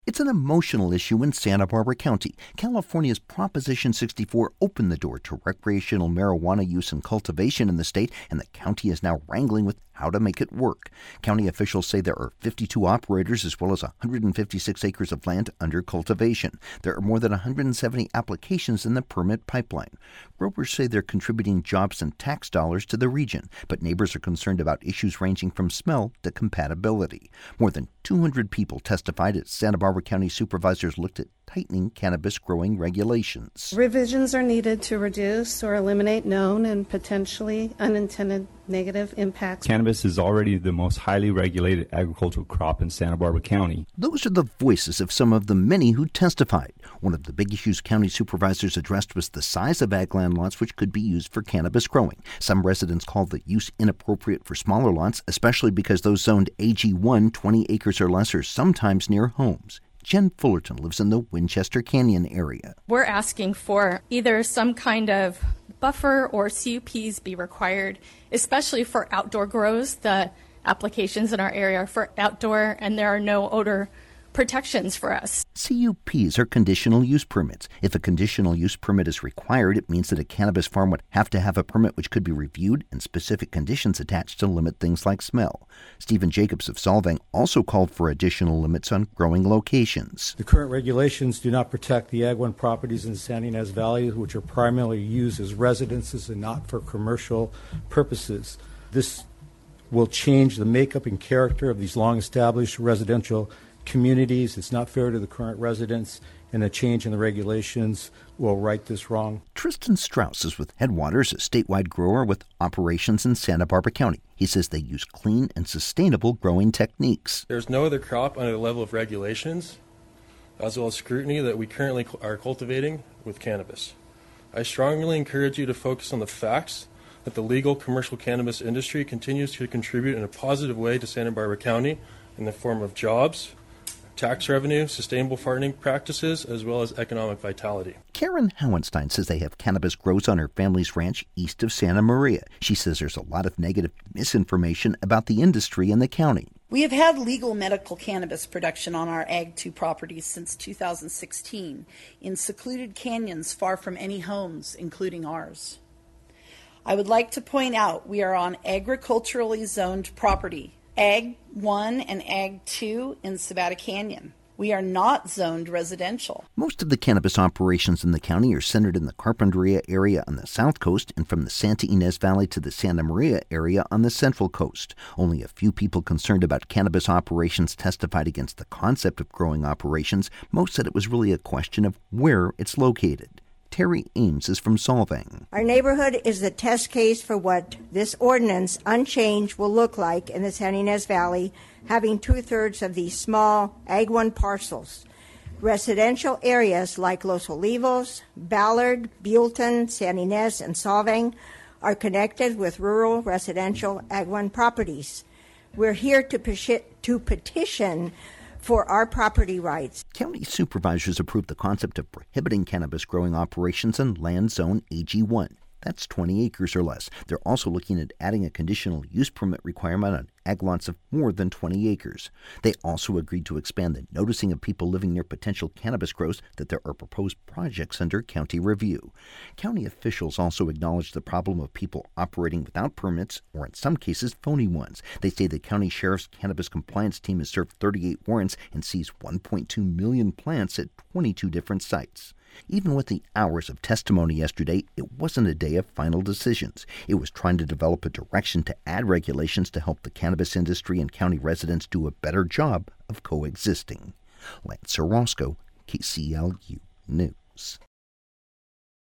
It's an emotional issue in Santa Barbara County. California's Proposition 64 opened the door to recreational marijuana use and cultivation in the state, and the county is now wrangling with how to make it work. County officials say there are 52 operators as well as 156 acres of land under cultivation. There are more than 170 applications in the permit pipeline. Growers say they're contributing jobs and tax dollars to the region, but neighbors are concerned about issues ranging from smell to compatibility. More than 200 people testified as Santa Barbara County supervisors looked at tightening cannabis growing regulations. Revisions are needed to reduce or eliminate known and potentially unintended negative impacts. Cannabis is already the most highly regulated agricultural crop in Santa Barbara County. Those are the voices of some of the many who testified. One of the big issues county supervisors addressed was the size of ag land lots which could be used for cannabis growing. Some residents called the use inappropriate for smaller lots, especially because those zoned AG1, 20 acres or less, are sometimes near homes. Jen Fullerton lives in the Winchester Canyon area. We're asking for either some kind of buffer or CUPs be required, especially for outdoor grows. The applications in our area are for outdoor, and there are no odor protections for us. CUPs are conditional use permits. If a conditional use permit is required, it means that a cannabis farm would have to have a permit which could be reviewed and specific conditions attached to limit things like smell. Stephen Jacobs of Solvang also called for additional limits on growing locations. The current regulations do not protect the Ag 1 properties in the San Ynez Valley, which are primarily used as residences and not for commercial purposes. This will change the makeup and character of these long-established residential communities. It's not fair to the current residents, and a change in the regulations will right this wrong. Tristan Strauss is with Headwaters, a statewide grower with operations in Santa Barbara County. He says they use clean and sustainable growing techniques. There's no other crop under the level of regulations, as well as scrutiny, that we currently are cultivating with cannabis. I strongly encourage you to focus on the facts that the legal commercial cannabis industry continues to contribute in a positive way to Santa Barbara County in the form of jobs, tax revenue, sustainable farming practices, as well as economic vitality. Karen Howenstein says they have cannabis grows on her family's ranch east of Santa Maria. She says there's a lot of negative misinformation about the industry in the county. We have had legal medical cannabis production on our Ag 2 properties since 2016 in secluded canyons far from any homes, including ours. I would like to point out we are on agriculturally zoned property, Ag 1 and Ag 2 in Savannah Canyon. We are not zoned residential. Most of the cannabis operations in the county are centered in the Carpinteria area on the south coast and from the Santa Ynez Valley to the Santa Maria area on the central coast. Only a few people concerned about cannabis operations testified against the concept of growing operations. Most said it was really a question of where it's located. Terry Ames is from Solvang. Our neighborhood is the test case for what this ordinance, unchanged, will look like in the Santa Ynez Valley, having 2/3 of these small Ag 1 parcels. Residential areas like Los Olivos, Ballard, Buellton, Santa Ynez, and Solvang are connected with rural residential Ag 1 properties. We're here to petition for our property rights. County supervisors approved the concept of prohibiting cannabis growing operations in land zone AG1. That's 20 acres or less. They're also looking at adding a conditional use permit requirement on ag lots of more than 20 acres. They also agreed to expand the noticing of people living near potential cannabis grows, that there are proposed projects under county review. County officials also acknowledged the problem of people operating without permits, or in some cases, phony ones. They say the county sheriff's cannabis compliance team has served 38 warrants and seized 1.2 million plants at 22 different sites. Even with the hours of testimony yesterday, it wasn't a day of final decisions. It was trying to develop a direction to add regulations to help the cannabis industry and county residents do a better job of coexisting. Lance Orozco, KCLU News.